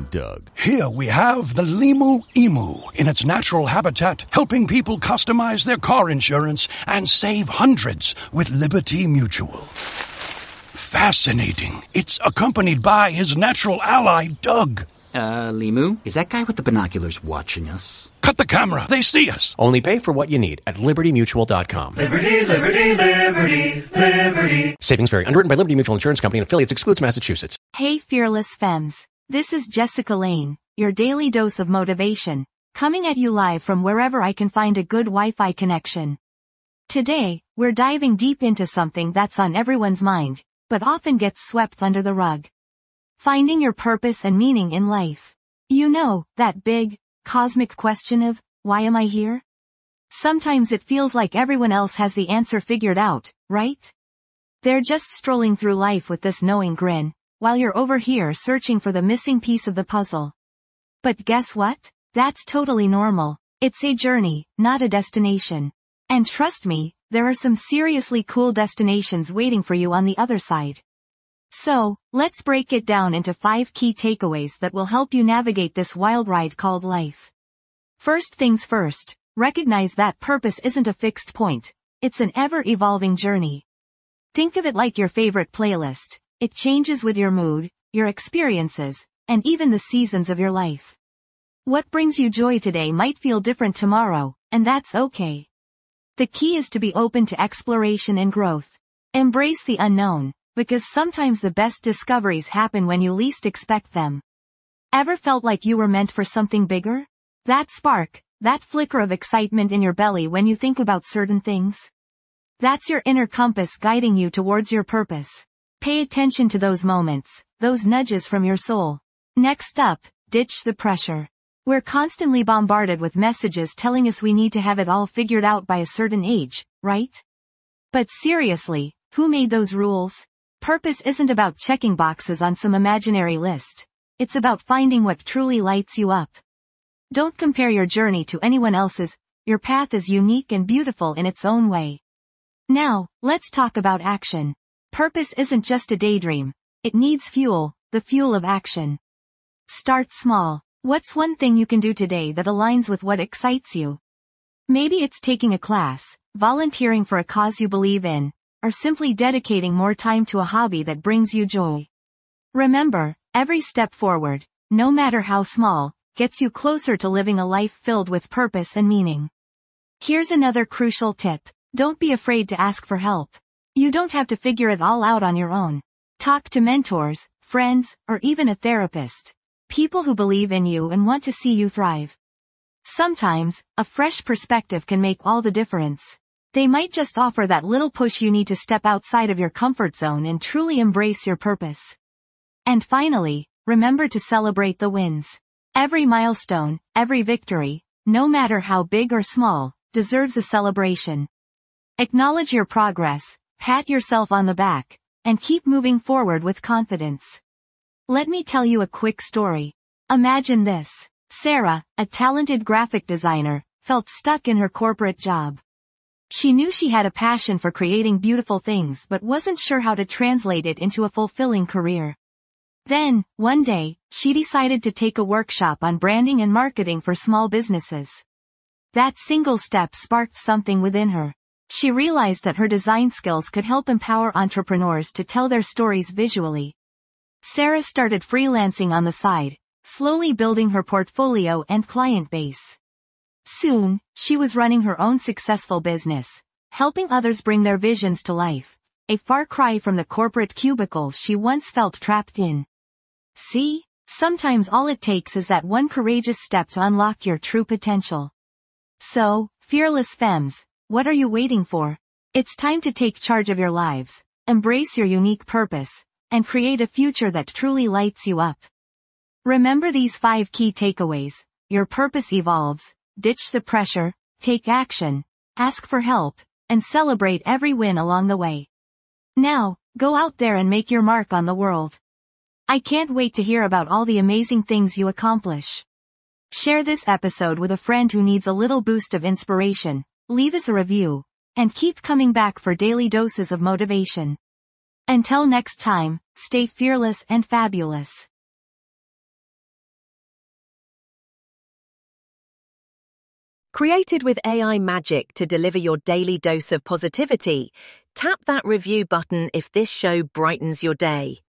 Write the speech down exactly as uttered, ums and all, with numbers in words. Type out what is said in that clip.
Doug. Here we have the Limu Emu in its natural habitat, helping people customize their car insurance and save hundreds with Liberty Mutual. Fascinating. It's accompanied by his natural ally, Doug. Uh, Limu, is that guy with the binoculars watching us? Cut the camera. They see us. Only pay for what you need at liberty mutual dot com. Liberty, liberty, liberty, liberty. Savings vary. Underwritten by Liberty Mutual Insurance Company and affiliates. Excludes Massachusetts. Hey, Fearless Femmes. This is Jessica Lane, your daily dose of motivation, coming at you live from wherever I can find a good Wi-Fi connection. Today, we're diving deep into something that's on everyone's mind, but often gets swept under the rug. Finding your purpose and meaning in life. You know, that big, cosmic question of, why am I here? Sometimes it feels like everyone else has the answer figured out, right? They're just strolling through life with this knowing grin, while you're over here searching for the missing piece of the puzzle. But guess what? That's totally normal. It's a journey, not a destination. And trust me, there are some seriously cool destinations waiting for you on the other side. So, let's break it down into five key takeaways that will help you navigate this wild ride called life. First things first, recognize that purpose isn't a fixed point. It's an ever-evolving journey. Think of it like your favorite playlist. It changes with your mood, your experiences, and even the seasons of your life. What brings you joy today might feel different tomorrow, and that's okay. The key is to be open to exploration and growth. Embrace the unknown, because sometimes the best discoveries happen when you least expect them. Ever felt like you were meant for something bigger? That spark, that flicker of excitement in your belly when you think about certain things? That's your inner compass guiding you towards your purpose. Pay attention to those moments, those nudges from your soul. Next up, ditch the pressure. We're constantly bombarded with messages telling us we need to have it all figured out by a certain age, right? But seriously, who made those rules? Purpose isn't about checking boxes on some imaginary list. It's about finding what truly lights you up. Don't compare your journey to anyone else's. Your path is unique and beautiful in its own way. Now, let's talk about action. Purpose isn't just a daydream. It needs fuel, the fuel of action. Start small. What's one thing you can do today that aligns with what excites you? Maybe it's taking a class, volunteering for a cause you believe in, or simply dedicating more time to a hobby that brings you joy. Remember, every step forward, no matter how small, gets you closer to living a life filled with purpose and meaning. Here's another crucial tip. Don't be afraid to ask for help. You don't have to figure it all out on your own. Talk to mentors, friends, or even a therapist. People who believe in you and want to see you thrive. Sometimes, a fresh perspective can make all the difference. They might just offer that little push you need to step outside of your comfort zone and truly embrace your purpose. And finally, remember to celebrate the wins. Every milestone, every victory, no matter how big or small, deserves a celebration. Acknowledge your progress, pat yourself on the back, and keep moving forward with confidence. Let me tell you a quick story. Imagine this. Sarah, a talented graphic designer, felt stuck in her corporate job. She knew she had a passion for creating beautiful things but wasn't sure how to translate it into a fulfilling career. Then, one day, she decided to take a workshop on branding and marketing for small businesses. That single step sparked something within her. She realized that her design skills could help empower entrepreneurs to tell their stories visually. Sarah started freelancing on the side, slowly building her portfolio and client base. Soon, she was running her own successful business, helping others bring their visions to life, a far cry from the corporate cubicle she once felt trapped in. See? Sometimes all it takes is that one courageous step to unlock your true potential. So, fearless femmes, what are you waiting for? It's time to take charge of your lives, embrace your unique purpose, and create a future that truly lights you up. Remember these five key takeaways. Your purpose evolves, ditch the pressure, take action, ask for help, and celebrate every win along the way. Now, go out there and make your mark on the world. I can't wait to hear about all the amazing things you accomplish. Share this episode with a friend who needs a little boost of inspiration, leave us a review, and keep coming back for daily doses of motivation. Until next time, stay fearless and fabulous. Created with A I magic to deliver your daily dose of positivity, tap that review button if this show brightens your day.